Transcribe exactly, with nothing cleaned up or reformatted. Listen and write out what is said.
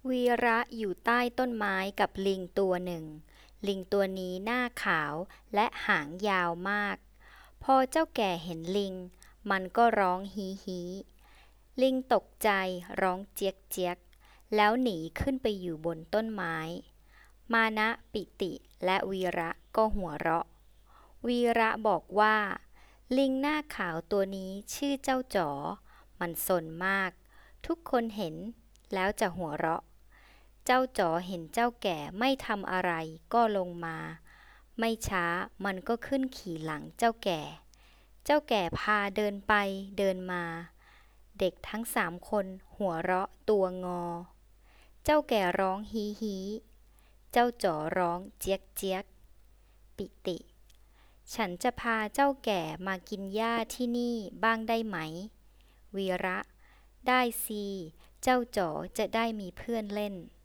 วีระอยู่ใต้ต้นไม้กับลิงตัวหนึ่ง ลิงตัวนี้หน้าขาวและหางยาวมาก พอเจ้าแก่เห็นลิง มันก็ร้องฮีฮีลิงตกใจร้องเจี๊ยกเจี๊ยกแล้วหนีขึ้นไปอยู่บนต้นไม้ มานะปิติและวีระก็หัวเราะ วีระบอกว่า ลิงหน้าขาวตัวนี้ชื่อเจ้าจ๋อ มันซนมาก ทุกคนเห็นแล้วจะหัวเราะ เจ้าจ๋อเห็นเจ้าแก่ไม่ทำอะไรก็ลงมา ไม่ช้ามันก็ขึ้นขี่หลังเจ้าแก่ เจ้าแก่พาเดินไปเดินมา เด็กทั้งสามคนหัวเราะตัวงอ เจ้าแก่ร้องฮีฮีเจ้าจ๋อร้องเจี๊ยกเจี๊ยกปิติ ฉันจะพาเจ้าแก่มากินหญ้าที่นี่บ้างได้ไหม วีระ ได้สิ เจ้าจ๋อจะได้มีเพื่อนเล่น